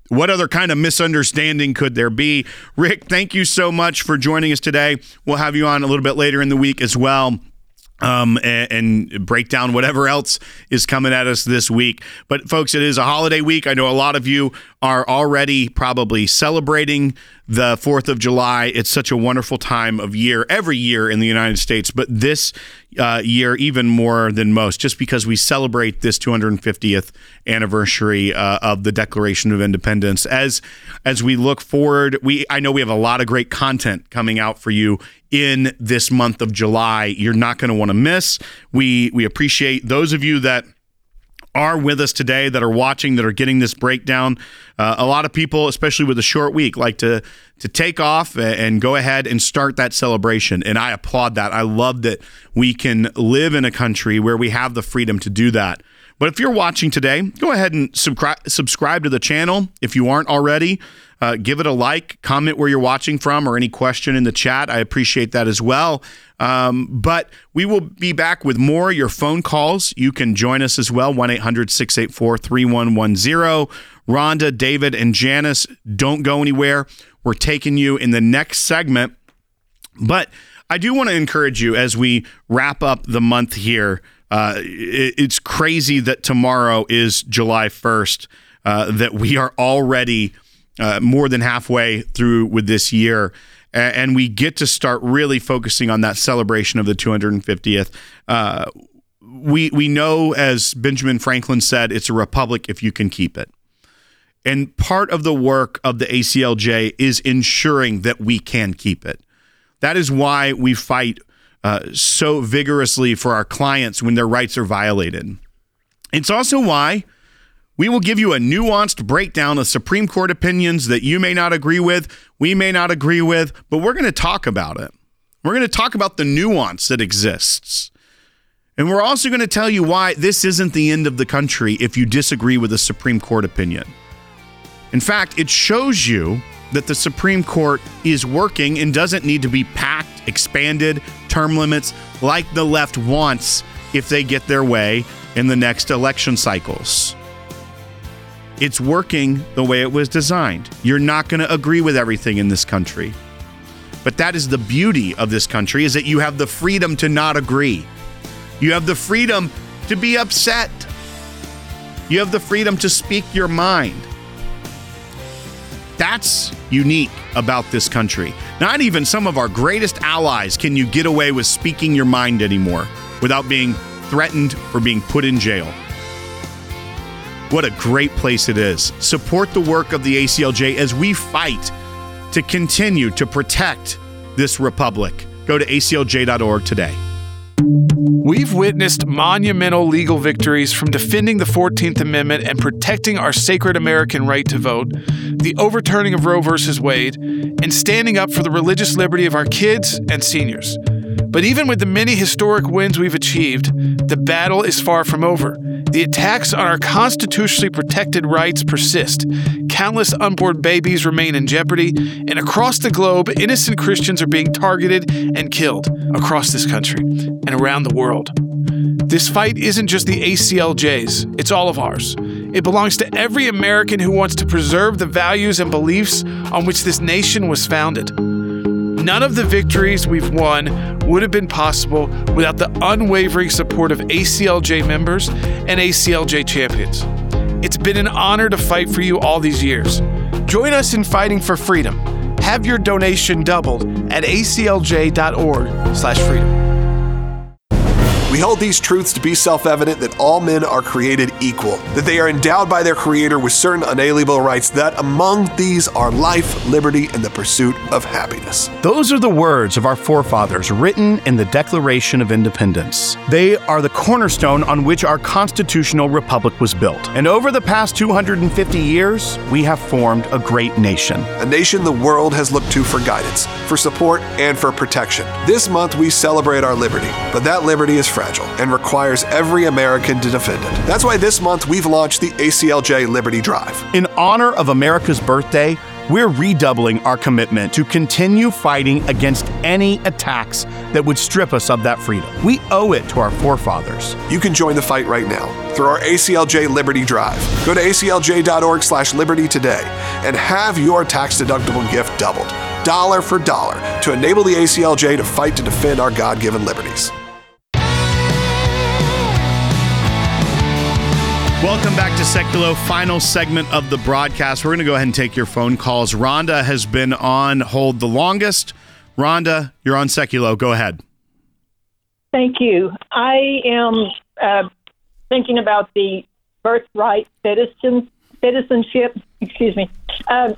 What other kind of misunderstanding could there be? Rick, thank you so much for joining us today. We'll have you on a little bit later in the week as well. Um, and, and break down whatever else is coming at us this week. But folks, it is a holiday week. I know a lot of you are already probably celebrating the fourth of July. It's such a wonderful time of year, every year in the United States, but this uh, year even more than most, just because we celebrate this two hundred fiftieth anniversary uh, of the Declaration of Independence. As as we look forward, we I know we have a lot of great content coming out for you in this month of July. You're not going to want to miss. We we appreciate those of you that are with us today, that are watching, that are getting this breakdown. Uh, a lot of people, especially with a short week, like to to take off and go ahead and start that celebration. And I applaud that. I love that we can live in a country where we have the freedom to do that. But if you're watching today, go ahead and subscribe subscribe to the channel if you aren't already. Uh, give it a like, comment where you're watching from, or any question in the chat. I appreciate that as well. Um, but we will be back with more your phone calls. You can join us as well, one eight hundred six eight four three one one zero. Rhonda, David, and Janice, don't go anywhere. We're taking you in the next segment. But I do want to encourage you as we wrap up the month here. Uh, it, it's crazy that tomorrow is July first, uh, that we are already Uh, more than halfway through with this year, a- and we get to start really focusing on that celebration of the two hundred fiftieth. Uh, we we know, as Benjamin Franklin said, it's a republic if you can keep it. And part of the work of the A C L J is ensuring that we can keep it. That is why we fight uh, so vigorously for our clients when their rights are violated. It's also why we will give you a nuanced breakdown of Supreme Court opinions that you may not agree with, we may not agree with, but we're going to talk about it. We're going to talk about the nuance that exists. And we're also going to tell you why this isn't the end of the country if you disagree with a Supreme Court opinion. In fact, it shows you that the Supreme Court is working and doesn't need to be packed, expanded, term limits like the left wants if they get their way in the next election cycles. It's working the way it was designed. You're not going to agree with everything in this country. But that is the beauty of this country, is that you have the freedom to not agree. You have the freedom to be upset. You have the freedom to speak your mind. That's unique about this country. Not even some of our greatest allies can you get away with speaking your mind anymore without being threatened or being put in jail. What a great place it is. Support the work of the A C L J as we fight to continue to protect this republic. Go to A C L J dot org today. We've witnessed monumental legal victories from defending the fourteenth Amendment and protecting our sacred American right to vote, the overturning of Roe versus Wade, and standing up for the religious liberty of our kids and seniors. But even with the many historic wins we've achieved, the battle is far from over. The attacks on our constitutionally protected rights persist. Countless unborn babies remain in jeopardy, and across the globe, innocent Christians are being targeted and killed across this country and around the world. This fight isn't just the A C L J's, it's all of ours. It belongs to every American who wants to preserve the values and beliefs on which this nation was founded. None of the victories we've won would have been possible without the unwavering support of A C L J members and A C L J champions. It's been an honor to fight for you all these years. Join us in fighting for freedom. Have your donation doubled at A C L J dot org slash freedom. We hold these truths to be self-evident that all men are created equal, that they are endowed by their Creator with certain unalienable rights, that among these are life, liberty, and the pursuit of happiness. Those are the words of our forefathers written in the Declaration of Independence. They are the cornerstone on which our constitutional republic was built. And over the past two hundred fifty years, we have formed a great nation. A nation the world has looked to for guidance, for support, and for protection. This month we celebrate our liberty, but that liberty is fragile and requires every American to defend it. That's why this month we've launched the A C L J Liberty Drive. In honor of America's birthday, we're redoubling our commitment to continue fighting against any attacks that would strip us of that freedom. We owe it to our forefathers. You can join the fight right now through our A C L J Liberty Drive. Go to A C L J dot org slash liberty today and have your tax-deductible gift doubled, dollar for dollar, to enable the A C L J to fight to defend our God-given liberties. Welcome back to Seculo, final segment of the broadcast. We're going to go ahead and take your phone calls. Rhonda has been on hold the longest. Rhonda, you're on Seculo. Go ahead. Thank you. I am uh, thinking about the birthright citizen, citizenship, excuse me. Uh,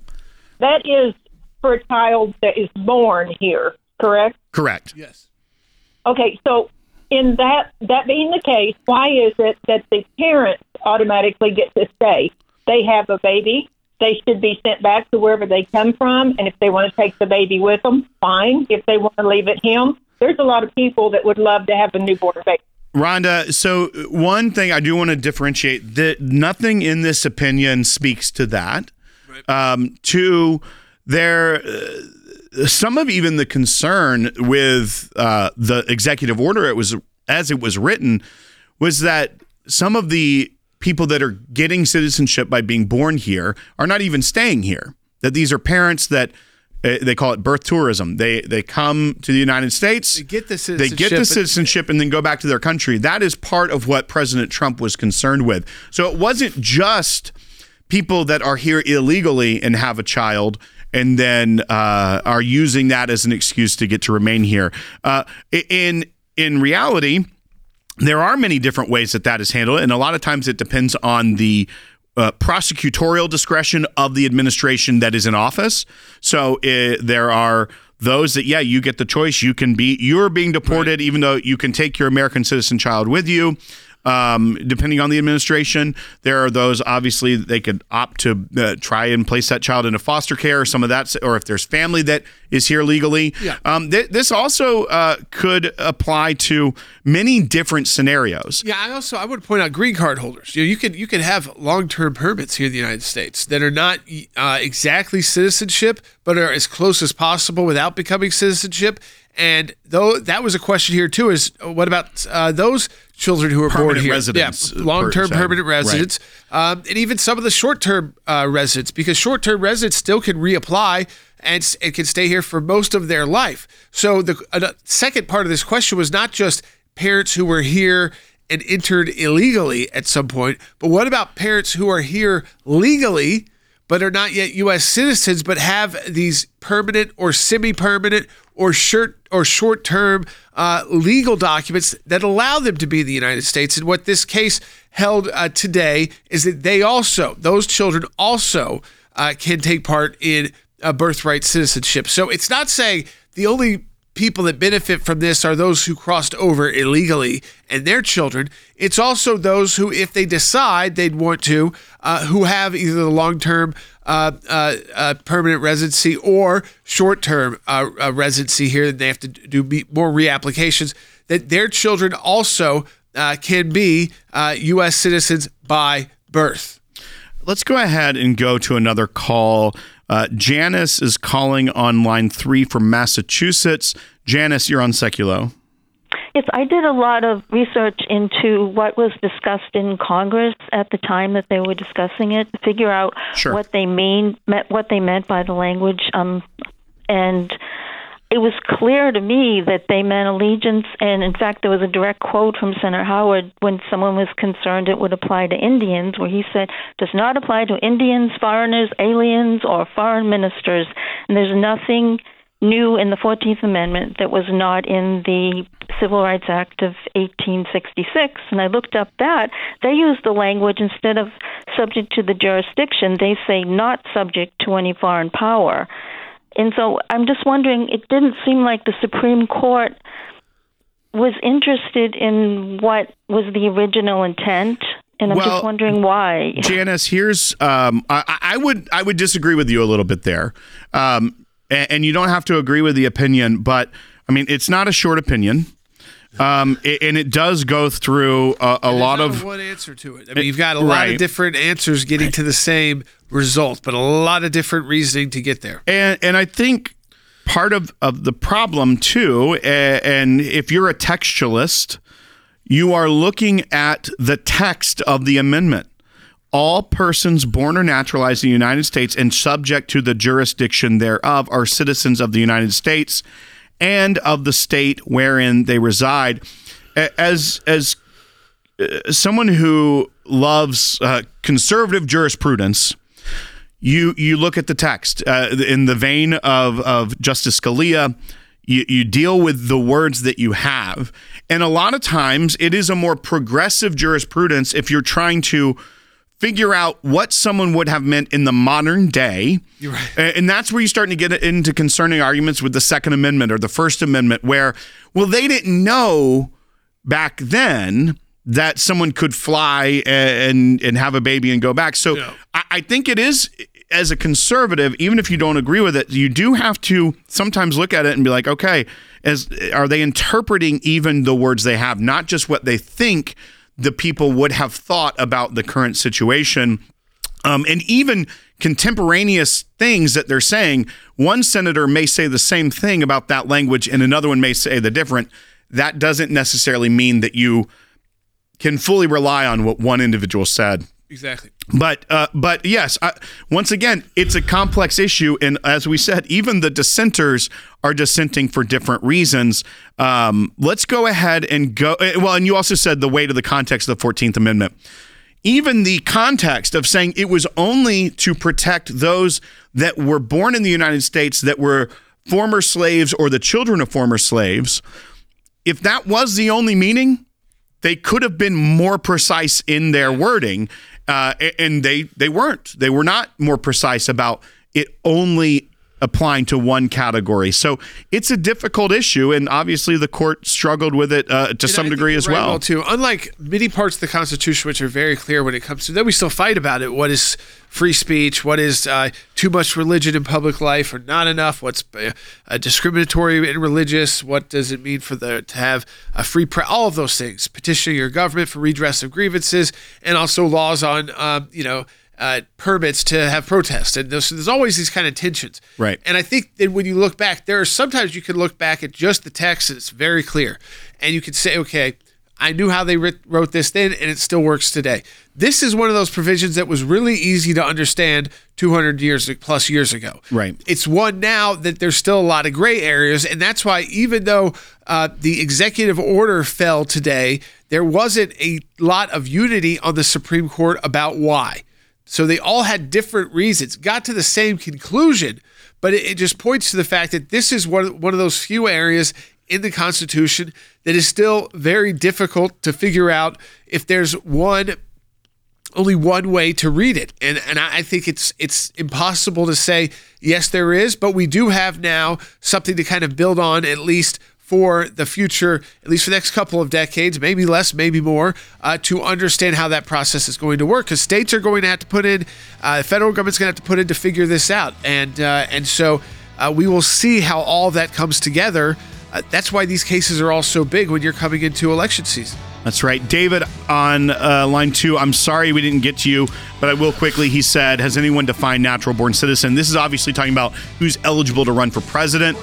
that is for a child that is born here, correct? Correct. Yes. Okay, so in that that being the case, why is it that the parents automatically get to stay? They have a baby. They should be sent back to wherever they come from, and if they want to take the baby with them, fine. If they want to leave it him, there's a lot of people that would love to have a newborn baby. Rhonda, so one thing I do want to differentiate, that nothing in this opinion speaks to that. Right. Um, two, there... Uh, Some of even the concern with uh, the executive order, it was as it was written, was that some of the people that are getting citizenship by being born here are not even staying here. That these are parents that uh, they call it birth tourism. They they come to the United States, they get the citizenship, they get the citizenship, and then go back to their country. That is part of what President Trump was concerned with. So it wasn't just people that are here illegally and have a child and then uh, are using that as an excuse to get to remain here. Uh, in in reality, there are many different ways that that is handled, and a lot of times it depends on the uh, prosecutorial discretion of the administration that is in office. So uh, there are those that, yeah, you get the choice. You can be, you're being deported, right, even though you can take your American citizen child with you. Um, depending on the administration, there are those, obviously, they could opt to uh, try and place that child into foster care, or some of that, or if there's family that is here legally. Yeah. Um, th- this also uh, could apply to many different scenarios. Yeah, I also, I would point out green card holders. You know, you could, you could have long-term permits here in the United States that are not uh, exactly citizenship, but are as close as possible without becoming citizenship. And though that was a question here too, is what about uh, those children who are born here? Residents, yeah, long-term per permanent residents, right. um, and even some of the short-term uh, residents, because short-term residents still can reapply and, and can stay here for most of their life. So the uh, second part of this question was not just parents who were here and entered illegally at some point, but what about parents who are here legally but are not yet U S citizens, but have these permanent or semi-permanent or short or short-term uh, legal documents that allow them to be in the United States. And what this case held uh, today is that they also, those children also uh, can take part in uh, birthright citizenship. So it's not saying the only people that benefit from this are those who crossed over illegally and their children. It's also those who, if they decide they'd want to, uh, who have either the long-term uh, uh, uh, permanent residency or short-term uh, uh, residency here, and they have to do more reapplications, that their children also uh, can be uh, U S citizens by birth. Let's go ahead and go to another call. Uh, Janice is calling on line three from Massachusetts. Janice, you're on Seculo. Yes, I did a lot of research into what was discussed in Congress at the time that they were discussing it to figure out sure. what they mean, what they meant by the language, um, and it was clear to me that they meant allegiance. And in fact, there was a direct quote from Senator Howard when someone was concerned it would apply to Indians, where he said, "Does not apply to Indians, foreigners, aliens, or foreign ministers." And there's nothing new in the fourteenth Amendment that was not in the Civil Rights Act of eighteen sixty-six. And I looked up that. They use the language, instead of subject to the jurisdiction, they say not subject to any foreign power. And so I'm just wondering, it didn't seem like the Supreme Court was interested in what was the original intent. And I'm well, just wondering why. Janice, here's um, I, I would I would disagree with you a little bit there. Um, and, and you don't have to agree with the opinion, but I mean, it's not a short opinion. Um, and it does go through a, a lot of one answer to it. I mean, you've got a lot right. of different answers getting to the same result, but a lot of different reasoning to get there. And and I think part of, of the problem too, and if you're a textualist, you are looking at the text of the amendment. All persons born or naturalized in the United States and subject to the jurisdiction thereof are citizens of the United States and of the state wherein they reside. As as uh, someone who loves uh, conservative jurisprudence, you you look at the text uh, in the vein of of Justice Scalia. You, you deal with the words that you have, and a lot of times it is a more progressive jurisprudence if you're trying to figure out what someone would have meant in the modern day. You're right. And that's where you're starting to get into concerning arguments with the Second Amendment or the First Amendment, where, well, they didn't know back then that someone could fly and and have a baby and go back. So yeah. I, I think it is, as a conservative, even if you don't agree with it, you do have to sometimes look at it and be like, okay, as are they interpreting even the words they have, not just what they think the people would have thought about the current situation, um, and even contemporaneous things that they're saying. One senator may say the same thing about that language and another one may say the different. That doesn't necessarily mean that you can fully rely on what one individual said. Exactly. But uh, but yes, uh, once again, it's a complex issue. And as we said, even the dissenters are dissenting for different reasons. Um, let's go ahead and go. Well, and you also said the weight of the context of the fourteenth Amendment. Even the context of saying it was only to protect those that were born in the United States that were former slaves or the children of former slaves. If that was the only meaning, they could have been more precise in their wording. Uh, and they they weren't. They were not more precise about it only applying to one category. So it's a difficult issue, and obviously the court struggled with it uh, to and some I degree as right well. well. Too, unlike many parts of the Constitution, which are very clear when it comes to, then we still fight about it. What is free speech? What is uh, too much religion in public life or not enough? What's uh, discriminatory and religious? What does it mean for the to have a free press? All of those things. Petitioning your government for redress of grievances, and also laws on, um, you know, Uh, permits to have protests. And there's, there's always these kind of tensions. Right. And I think that when you look back, there are sometimes you can look back at just the text and it's very clear. And you can say, okay, I knew how they writ- wrote this then and it still works today. This is one of those provisions that was really easy to understand two hundred years plus years ago. Right. It's one now that there's still a lot of gray areas. And that's why even though uh, the executive order fell today, there wasn't a lot of unity on the Supreme Court about why. So they all had different reasons, got to the same conclusion, but it, it just points to the fact that this is one, one of those few areas in the Constitution that is still very difficult to figure out if there's one, only one way to read it. And and I think it's it's impossible to say, yes, there is, but we do have now something to kind of build on, at least for the future, at least for the next couple of decades, maybe less, maybe more, uh, to understand how that process is going to work. Because states are going to have to put in, uh, the federal government's going to have to put in to figure this out. And uh, and so uh, we will see how all that comes together. Uh, that's why these cases are all so big when you're coming into election season. That's right. David on uh, line two, I'm sorry we didn't get to you, but I will quickly. He said, has anyone defined natural born citizen? This is obviously talking about who's eligible to run for president.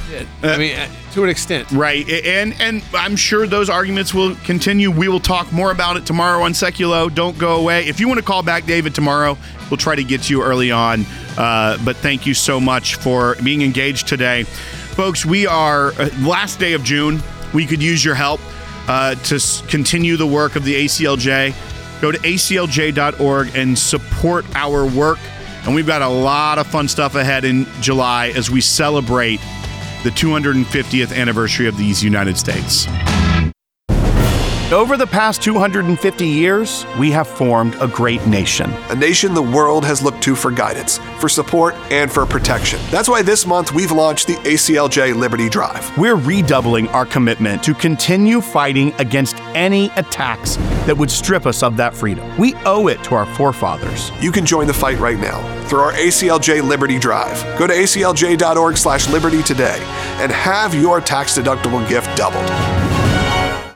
I mean, to an extent. Right. And and I'm sure those arguments will continue. We will talk more about it tomorrow on Seculo. Don't go away. If you want to call back David tomorrow, we'll try to get to you early on. Uh, but thank you so much for being engaged today. Folks, we are uh, last day of June. We could use your help uh, to s- continue the work of the A C L J. Go to A C L J dot org and support our work. And we've got a lot of fun stuff ahead in July as we celebrate the two hundred fiftieth anniversary of these United States. Over the past two hundred fifty years, we have formed a great nation. A nation the world has looked to for guidance, for support, and for protection. That's why this month we've launched the A C L J Liberty Drive. We're redoubling our commitment to continue fighting against any attacks that would strip us of that freedom. We owe it to our forefathers. You can join the fight right now through our A C L J Liberty Drive. Go to A C L J dot org slash liberty today and have your tax-deductible gift doubled.